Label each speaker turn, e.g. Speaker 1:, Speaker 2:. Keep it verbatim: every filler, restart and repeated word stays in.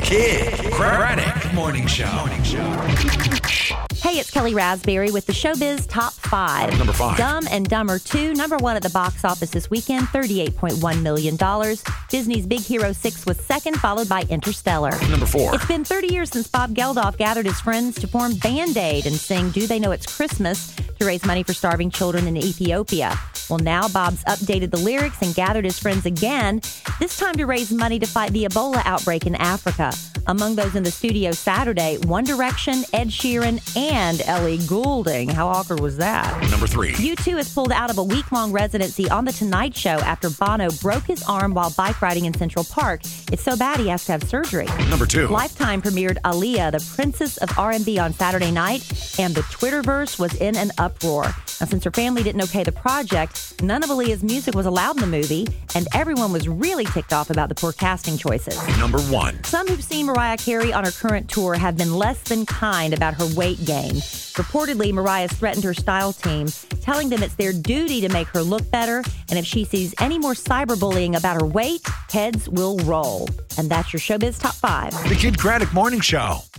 Speaker 1: Kid Craddock Morning Show. Morning Show.
Speaker 2: Hey, it's Kelly Raspberry with the Showbiz Top five.
Speaker 1: Number five.
Speaker 2: Dumb and Dumber two, number one at the box office this weekend, thirty-eight point one million dollars. Disney's Big Hero six was second, followed by Interstellar.
Speaker 1: Number four.
Speaker 2: It's been thirty years since Bob Geldof gathered his friends to form Band-Aid and sing Do They Know It's Christmas to raise money for starving children in Ethiopia. Well, now Bob's updated the lyrics and gathered his friends again, this time to raise money to fight the Ebola outbreak in Africa. Among those in the studio Saturday, One Direction, Ed Sheeran, and Ellie Goulding. How awkward was that?
Speaker 1: Number three.
Speaker 2: U two is pulled out of a week-long residency on The Tonight Show after Bono broke his arm while bike riding in Central Park. It's so bad he has to have surgery.
Speaker 1: Number two.
Speaker 2: Lifetime premiered Aaliyah, the Princess of R and B, on Saturday night, and the Twitterverse was in an uproar. Now, since her family didn't okay the project, none of Aaliyah's music was allowed in the movie, and everyone was really ticked off about the poor casting choices.
Speaker 1: Number one.
Speaker 2: Some who've seen Mariah Carey on her current tour have been less than kind about her weight gain. Reportedly, Mariah's threatened her style team, telling them it's their duty to make her look better, and if she sees any more cyberbullying about her weight, heads will roll. And that's your Showbiz Top five.
Speaker 1: The Kid Craddock Morning Show.